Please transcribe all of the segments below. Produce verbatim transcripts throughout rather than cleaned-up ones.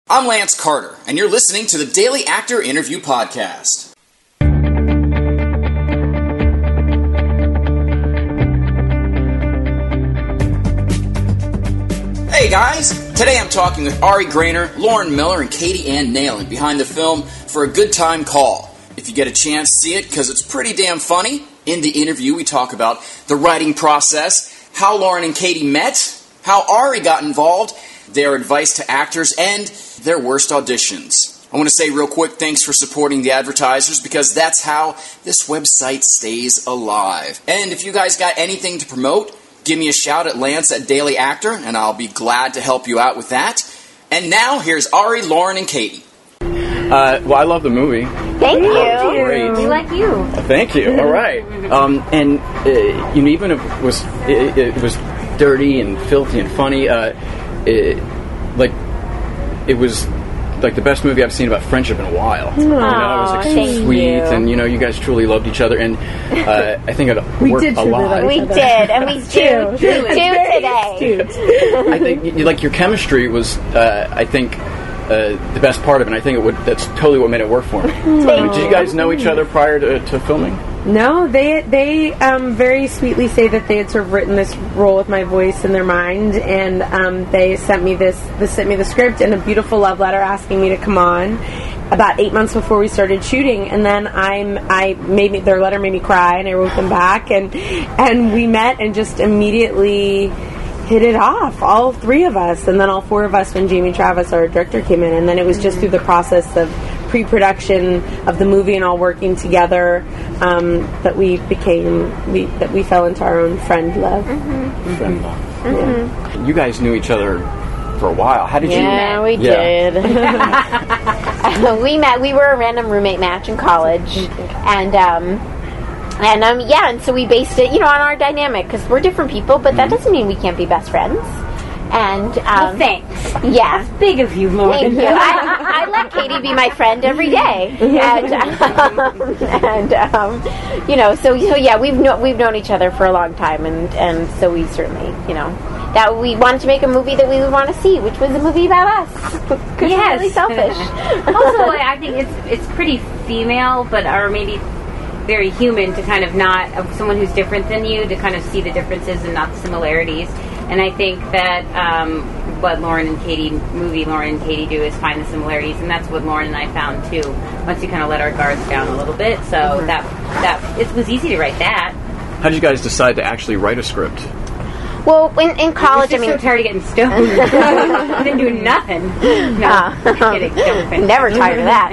I'm Lance Carter, and you're listening to the Daily Actor Interview Podcast. Hey guys! Today I'm talking with Ari Grainer, Lauren Miller, and Katie Ann Nalen behind the film For a Good Time Call. If you get a chance, see it, because it's pretty damn funny. In the interview, we talk about the writing process, how Lauren and Katie met, how Ari got involved, their advice to actors, and their worst auditions. I want to say real quick, thanks for supporting the advertisers, because that's how this website stays alive. And if you guys got anything to promote, give me a shout at Lance at Daily Actor, and I'll be glad to help you out with that. And now, here's Ari, Lauren, and Katie. Uh, well, I love the movie. Thank you. Oh, great. We like you. Thank you. All right. Um, and uh, you know, even if it was it, it was dirty and filthy and funny, uh, it, like it was like the best movie I've seen about friendship in a while. Aww, you know, it was like so sweet, you. and you know, you guys truly loved each other, and uh, I think it we worked did a lot. We did, and we do, do, do today. I think you, like your chemistry was, uh, I think. Uh, the best part of it, and I think it would. That's totally what made it work for me. I mean, did you guys know each other prior to, to filming? No, they they um, very sweetly say that they had sort of written this role with my voice in their mind, and um, they sent me this. They sent me the script and a beautiful love letter asking me to come on. About eight months before we started shooting, and then I'm I made me, their letter made me cry, and I wrote them back, and and we met and just immediately hit it off, all three of us, and then all four of us when Jamie Travis, our director, came in, and then it was just through the process of pre-production of the movie and all working together um, that we became we that we fell into our own friend love. Mm-hmm. Friend love. Mm-hmm. Yeah. You guys knew each other for a while. How did yeah, you? We yeah, we did. We met. We were a random roommate match in college, and. Um, And, um, yeah, and so we based it, you know, on our dynamic, because we're different people, but that doesn't mean we can't be best friends. And, um... Well, thanks. Yeah. That's big of you, Lauren. Thank you. I, I let Katie be my friend every day. And, um, and um, you know, so, so yeah, we've, no, we've known each other for a long time, and, and so we certainly, you know, that we wanted to make a movie that we would want to see, which was a movie about us. Because yes. we're really selfish. Also, I think it's it's pretty female, but, or maybe... very human to kind of not of someone who's different than you to kind of see the differences and not the similarities. And I think that um, what Lauren and Katie movie Lauren and Katie do is find the similarities, and that's what Lauren and I found too. Once we kind of let our guards down a little bit, so mm-hmm. that that it was easy to write that. How did you guys decide to actually write a script? Well, in, in college, I mean, so tired of getting stoned. I've been doing nothing. No, uh, I'm kidding. Don't never tired of that.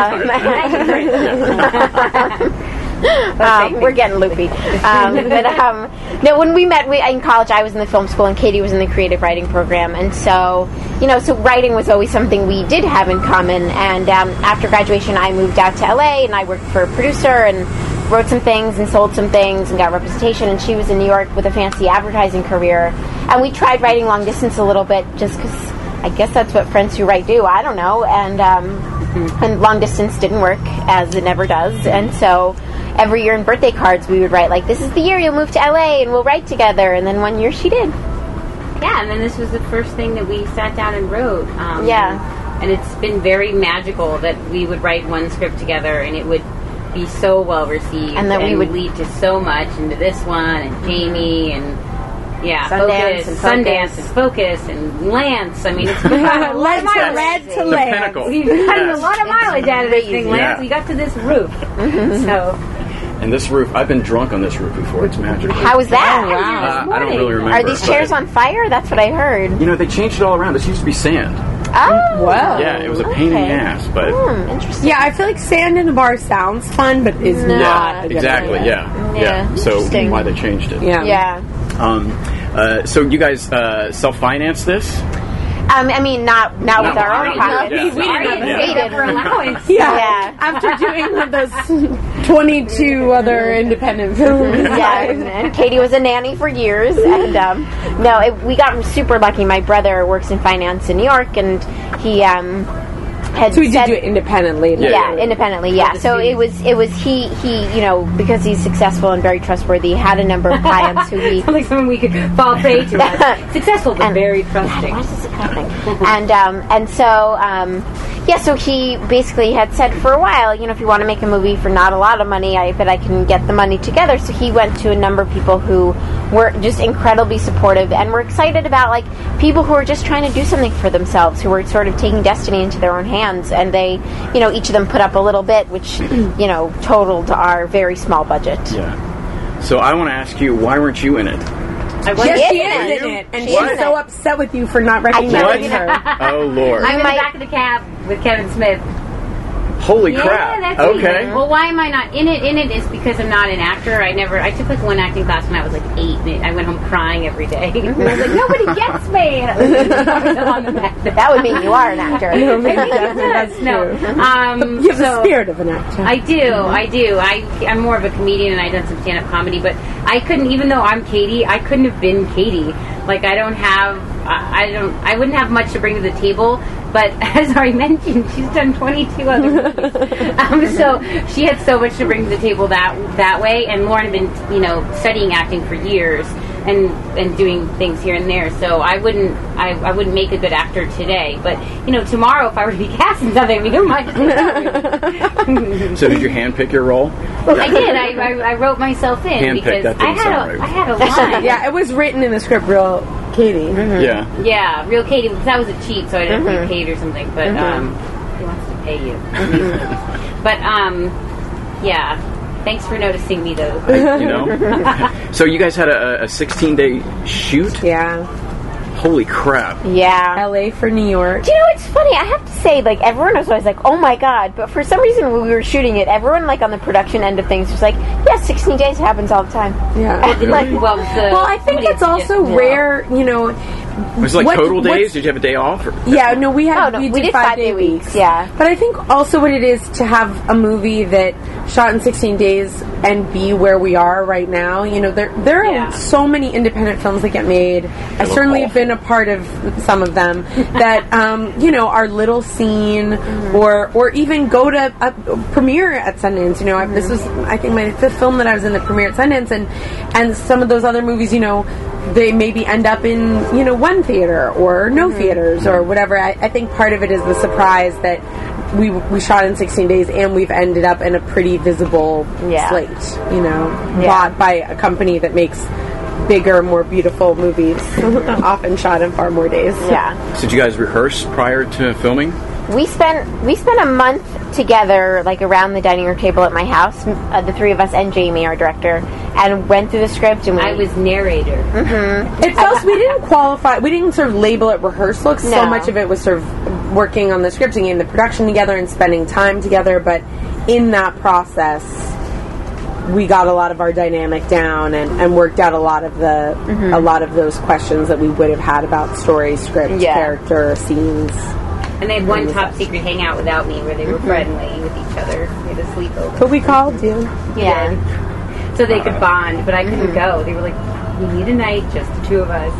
Um, um, we're getting loopy. Um, but um, no, when we met we, in college, I was in the film school and Katie was in the creative writing program, and so you know, so writing was always something we did have in common. And um, after graduation, I moved out to L A and I worked for a producer and wrote some things and sold some things and got representation, and she was in New York with a fancy advertising career, and we tried writing long distance a little bit just because I guess that's what friends who write do, I don't know, and um, mm-hmm. and long distance didn't work, as it never does, and so every year in birthday cards we would write like, this is the year you'll move to L A and we'll write together, and then one year she did. Yeah, and then this was the first thing that we sat down and wrote. Um, yeah. And it's been very magical that we would write one script together and it would be so well received, and then we would lead to so much into this one, and Jamie, and yeah, Sundance, Focus, and Sundance, and Focus, and Lance. I mean, it's been a lot of mileage. Led to the Lance. pinnacle. We've gotten Yes. a lot of mileage out of this thing, Lance. Yeah. We got to this roof, so. And this roof, I've been drunk on this roof before. It's magical. How was that? Oh, wow. Uh, I don't really remember. Are these chairs but, on fire? That's what I heard. You know, they changed it all around. This used to be sand. Oh, wow. Yeah, it was a pain in the ass, but Hmm, interesting. Yeah, I feel like sand in a bar sounds fun, but is No. not. yeah, a good exactly. idea. Yeah, Yeah, yeah. So interesting. why they changed it? Yeah. Yeah. Um. Uh. So you guys uh, self-finance this? Um, I mean, not not with No, our I own don't- pockets. yeah. We Sorry, didn't Yeah. pay except for allowance. Yeah. Yeah. After doing those twenty-two other independent films. Yeah, and, and Katie was a nanny for years, and um, no, it, we got super lucky. My brother works in finance in New York, and he um, had so we said, did do it independently. Yeah, yeah, independently. Yeah. So it was it was he he you know, because he's successful and very trustworthy, had a number of clients who he like someone we could fall prey to. Successful but and, very trusting. God, why is this happening? and um, and so um, yeah, so he basically had said for a while, you know, if you want to make a movie for not a lot of money, I bet I can get the money together. So he went to a number of people who were just incredibly supportive and were excited about, like, people who were just trying to do something for themselves, who were sort of taking destiny into their own hands. And they, you know, each of them put up a little bit, which, you know, totaled our very small budget. Yeah. So I want to ask you, why weren't you in it? I was yes, in she it. is in it, and She she's is so it. upset with you for not recognizing her. Oh, Lord. I'm in the might- back of the cab with Kevin Smith. Holy Yeah, crap. that's Okay. it. Well, why am I not in it? In it is because I'm not an actor. I never. I took like one acting class when I was like eight. And I went home crying every day. And I was like, nobody gets me. And I was like, on the back. That would mean you are an actor. No, maybe that's, that's No. true. Um, You have so the spirit of an actor. I do. I do. I, I'm more of a comedian, and I've done some stand-up comedy. But I couldn't, even though I'm Katie, I couldn't have been Katie. Like, I don't have. I, I don't. I wouldn't have much to bring to the table. But as I mentioned, she's done twenty-two other movies. um, so she had so much to bring to the table that that way. And Lauren had been, you know, studying acting for years and and doing things here and there. So I wouldn't I, I wouldn't make a good actor today. But you know, tomorrow if I were to be cast in something, we don't mind. So did you handpick your role? I did. I, I, I wrote myself in Handpicked, because that I didn't had sound a right. I had a line. Yeah, it was written in the script, real Katie. Mm-hmm. Yeah. Yeah, real Katie, because that was a cheat, so I didn't Mm-hmm. get paid or something. But um, he wants to pay you. But um, yeah. Thanks for noticing me, though. You know? So you guys had a sixteen-day shoot? Yeah. Holy crap. Yeah. L A for New York. Do you know, it's funny, I have to say, like, everyone was always like, oh my god, but for some reason when we were shooting it, everyone, like, on the production end of things was like, yeah, sixteen days happens all the time. Yeah. Like, well, the, Well, I think it's also just, rare, you know. Was it like what- total days? what's- Did you have a day off? Or? Yeah, no, we had Oh, no, we, we did did five, five-day day weeks. weeks, yeah. But I think also what it is to have a movie that shot in sixteen days and be where we are right now. You know, there there are Yeah. so many independent films that get made. I look certainly have awful. been a part of some of them that um, you know, our little scene or or even go to a premiere at Sundance. You know, I, this was I think my fifth film that I was in the premiere at Sundance, and and some of those other movies, you know, they maybe end up in, you know, one theater or no theaters or whatever. I, I think part of it is the surprise that we we shot in sixteen days and we've ended up in a pretty visible Yeah. slate, you know, Yeah. bought by a company that makes bigger, more beautiful movies, often shot in far more days. yeah. So did you guys rehearse prior to filming? We spent we spent a month together, like around the dining room table at my house, uh, the three of us and Jamie, our director, and went through the script. And we, I was narrator. It's also, we didn't qualify, we didn't sort of label it rehearsal. So No. much of it was sort of working on the scripting and the production together and spending time together. But in that process, we got a lot of our dynamic down and, and worked out a lot of the a lot of those questions that we would have had about story, script, Yeah. character, scenes. And they had one top secret hangout without me where they were friendly with each other. They had a sleepover. But we called you. yeah. So they could bond, but I couldn't go. They were like, we need a night, just the two of us.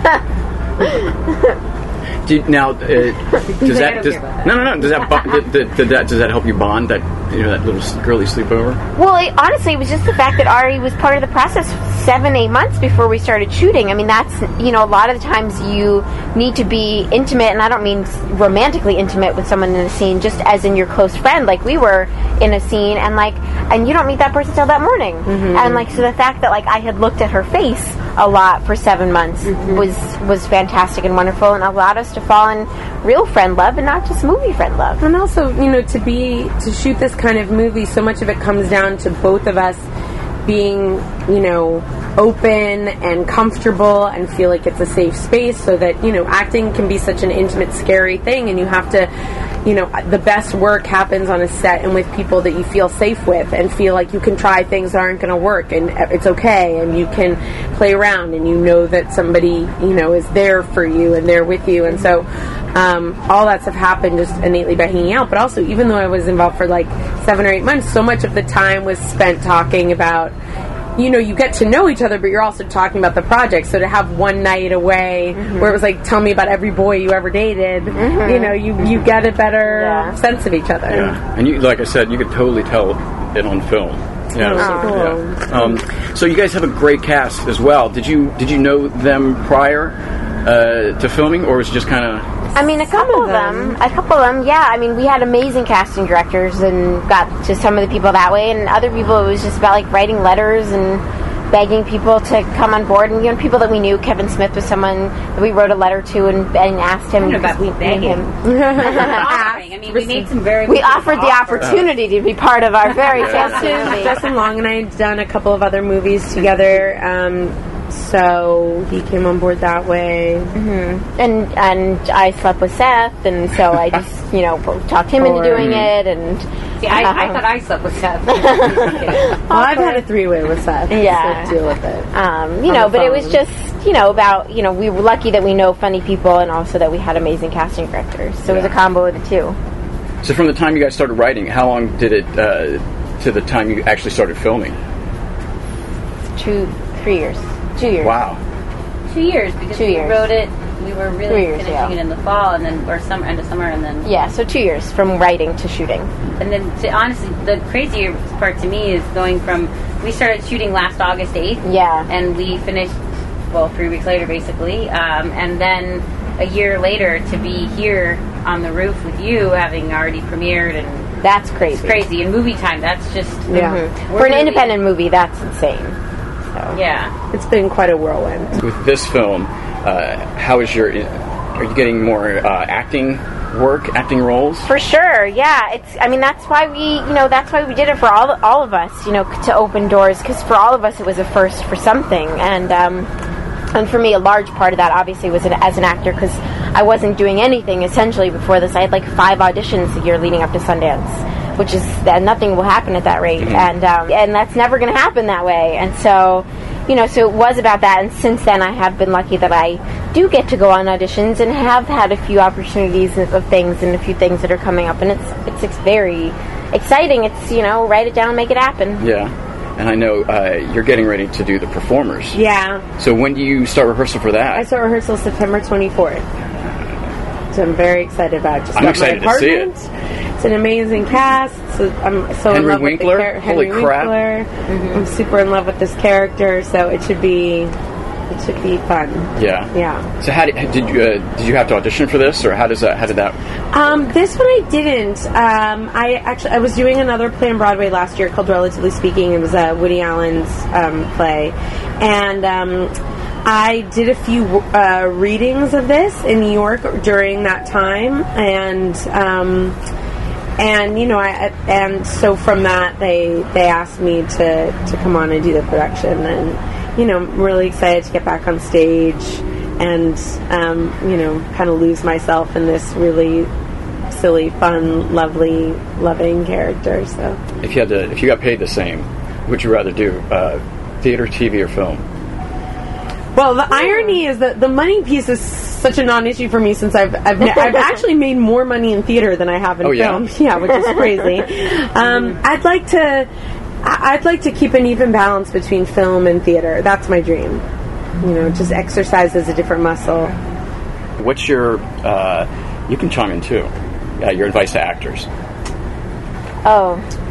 Did, now, uh, does I that, don't does, care about that. no, no, no. Does that, bo- did, did, did that does that help you bond? That, you know, that little girly sleepover. Well, it, honestly, it was just the fact that Ari was part of the process seven, eight months before we started shooting. I mean, that's, you know, a lot of the times you need to be intimate, and I don't mean romantically intimate with someone in a scene, just as in your close friend, like we were in a scene, and like, and you don't meet that person till that morning. Mm-hmm. And like, so the fact that like I had looked at her face a lot for seven months Mm-hmm. was was fantastic and wonderful, and allowed us to fall in real friend love and not just movie friend love. And also, you know, to be to shoot this kind of movie, so much of it comes down to both of us being, you know, open and comfortable and feel like it's a safe space, so that, you know, acting can be such an intimate, scary thing, and you have to, you know, the best work happens on a set and with people that you feel safe with and feel like you can try things that aren't going to work and it's okay, and you can play around and you know that somebody, you know, is there for you and there with you. And so um, all that stuff happened just innately by hanging out. But also, even though I was involved for like seven or eight months, so much of the time was spent talking about, you know, you get to know each other, but you're also talking about the project. So to have one night away mm-hmm. where it was like, tell me about every boy you ever dated, mm-hmm. you know, you, you get a better yeah. sense of each other. Yeah. And you, like I said, you could totally tell it on film. Yeah. Oh, cool. yeah. Um, so you guys have a great cast as well. Did you did you know them prior uh, to filming, or was it just kind of? I mean, a couple of them. them. A couple of them, yeah. I mean, we had amazing casting directors and got to some of the people that way, and other people it was just about like writing letters and begging people to come on board. And you know, people that we knew, Kevin Smith was someone that we wrote a letter to and, and asked him because we knew him. I mean, we made some very. We offered the opportunity to be part of our very fancy movie. Justin Long and I had done a couple of other movies together. Um, So he came on board that way, mm-hmm. and and I slept with Seth, and so I just you know talked him into doing it. And see, I, um, I thought I slept with Seth. Well, I've had a three-way with Seth. Yeah, so deal with it. Um, you know, but phone. It was just you know about you know we were lucky that we know funny people, and also that we had amazing casting directors. So yeah. It was a combo of the two. So from the time you guys started writing, how long did it uh, to the time you actually started filming? Two, three years. Two years. Wow. Two years because two we years. wrote it. We were really years, finishing yeah. it in the fall, and then or summer, end of summer, and then yeah. So two years from writing to shooting. And then, to, honestly, the crazier part to me is going from we started shooting last August eighth. Yeah. And we finished well three weeks later, basically, um, and then a year later to be here on the roof with you, having already premiered and. That's crazy. It's crazy. In movie time, that's just yeah. Mm-hmm. For an really, independent movie, that's insane. So. Yeah, it's been quite a whirlwind. With this film, uh, how is your? Are you getting more uh, acting work, acting roles? For sure, yeah. It's. I mean, that's why we, you know, that's why we did it for all all of us, you know, to open doors. Because for all of us, it was a first for something, and um, and for me, a large part of that obviously was an, as an actor because I wasn't doing anything essentially before this. I had like five auditions the year leading up to Sundance. Which is that nothing will happen at that rate, mm-hmm. and um, and that's never going to happen that way. And so, you know, so it was about that. And since then, I have been lucky that I do get to go on auditions and have had a few opportunities of things and a few things that are coming up. And it's it's, it's very exciting. It's you know, write it down, make it happen. Yeah. And I know uh, you're getting ready to do the Performers. Yeah. So when do you start rehearsal for that? I start rehearsal September twenty-fourth. So I'm very excited about it. Just I'm got excited my to see apartment. it. It's an amazing cast. So I'm so Henry in love Winkler? with the character. Henry Holy crap. Winkler. Mm-hmm. I'm super in love with this character, so it should be it should be fun. Yeah. Yeah. So how did, did you uh, did you have to audition for this, or how does that how did that? Um, this one I didn't. Um, I actually I was doing another play on Broadway last year called Relatively Speaking. It was uh, Woody Allen's um, play, and. Um, I did a few uh, readings of this in New York during that time, and um, and you know, I and so from that they they asked me to, to come on and do the production, and you know, I'm really excited to get back on stage and um, you know, kind of lose myself in this really silly, fun, lovely, loving character. So, if you had to, if you got paid the same, what would you rather do, uh, theater, T V, or film? Well, the irony is that the money piece is such a non-issue for me since I've I've, I've actually made more money in theater than I have in oh, film. Yeah? Yeah, which is crazy. Um, I'd like to I'd like to keep an even balance between film and theater. That's my dream. You know, just exercise as a different muscle. What's your? Uh, you can chime in too. Uh, your advice to actors. Oh.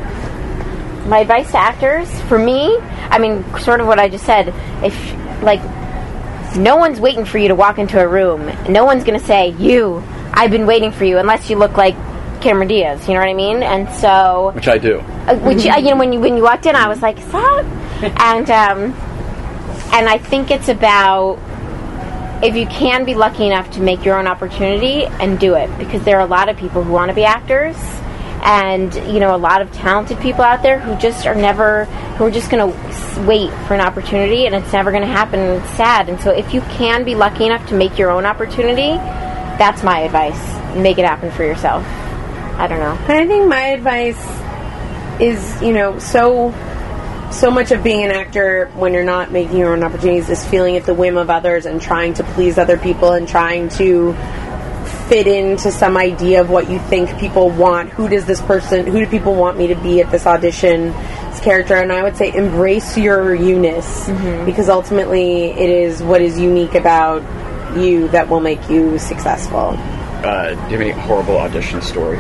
My advice to actors, for me, I mean, sort of what I just said. If like. No one's waiting for you to walk into a room. No one's going to say, you, I've been waiting for you, unless you look like Cameron Diaz, you know what I mean? And so... Which I do. Uh, which, you know, when you, when you walked in, I was like, is that... And, um, and I think it's about... If you can be lucky enough to make your own opportunity, and do it. Because there are a lot of people who want to be actors, and, you know, a lot of talented people out there who just are never... who are just going to wait for an opportunity, and it's never going to happen, and it's sad. And so if you can be lucky enough to make your own opportunity, that's my advice. Make it happen for yourself. I don't know. I think my advice is, you know, so so much of being an actor when you're not making your own opportunities is feeling at the whim of others and trying to please other people and trying to fit into some idea of what you think people want. Who does this person, who do people want me to be at this audition? It's character, and I would say embrace your you-ness, mm-hmm. because ultimately it is what is unique about you that will make you successful. Uh, do you have any horrible audition stories?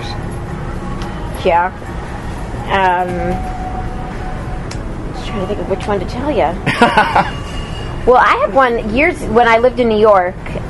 Yeah. Um, I was trying to think of which one to tell you. Well, I had one years when I lived in New York.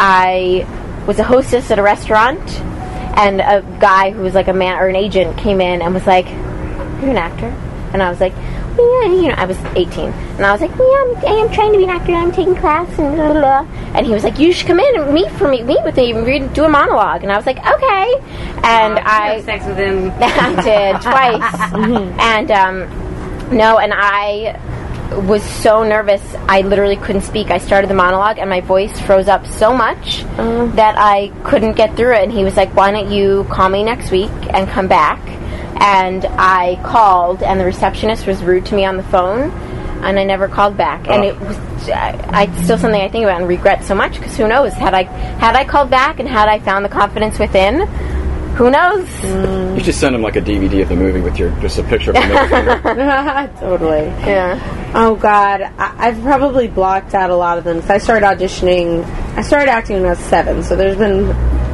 I was a hostess at a restaurant, and a guy who was like a man or an agent came in and was like, "You're an actor?" And I was like, "Well, yeah," you know, I was eighteen, and I was like, "Well, yeah, I'm, I am trying to be an actor. I'm taking class," and blah, blah, blah. And he was like, "You should come in and meet for me, meet with me, read, do a monologue." And I was like, "Okay." And oh, I had sex with him. I did twice, and um, no, and I was so nervous I literally couldn't speak. I started the monologue and my voice froze up so much uh. that I couldn't get through it, and he was like, "Why don't you call me next week and come back?" And I called, and the receptionist was rude to me on the phone, and I never called back. Oh. And it was I, I still something I think about and regret so much, because who knows, had I had I called back and had I found the confidence within, who knows? Mm. You should send him like a D V D of the movie with your just a picture of the middle finger. Totally. Yeah. Oh God, I, I've probably blocked out a lot of them. Because I started auditioning. I started acting when I was seven, so there's been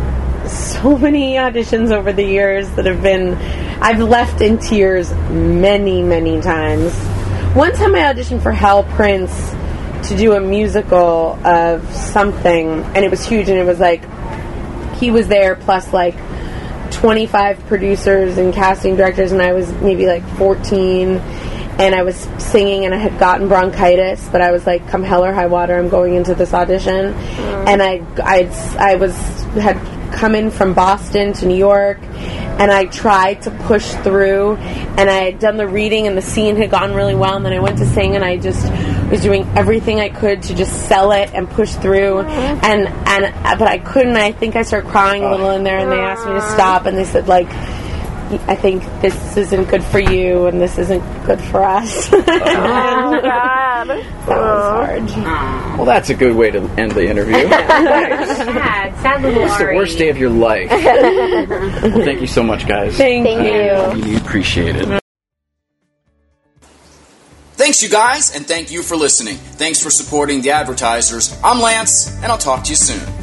so many auditions over the years that have been. I've left in tears many, many times. One time I auditioned for Hal Prince to do a musical of something, and it was huge, and it was like he was there plus like twenty-five producers and casting directors, and I was maybe like fourteen, and I was singing, and I had gotten bronchitis, but I was like, come hell or high water, I'm going into this audition. Mm. And I I I was had come in from Boston to New York, and I tried to push through, and I had done the reading, and the scene had gone really well, and then I went to sing, and I just was doing everything I could to just sell it and push through, and and but I couldn't. I think I started crying a little in there, and they asked me to stop, and they said, like, I think this isn't good for you, and this isn't good for us. Oh, God. That was hard. Well, that's a good way to end the interview. Sad, sad little It's the worst day of your life. Well, thank you so much, guys. Thank, thank you. We appreciate it. Thanks, you guys, and thank you for listening. Thanks for supporting the advertisers. I'm Lance, and I'll talk to you soon.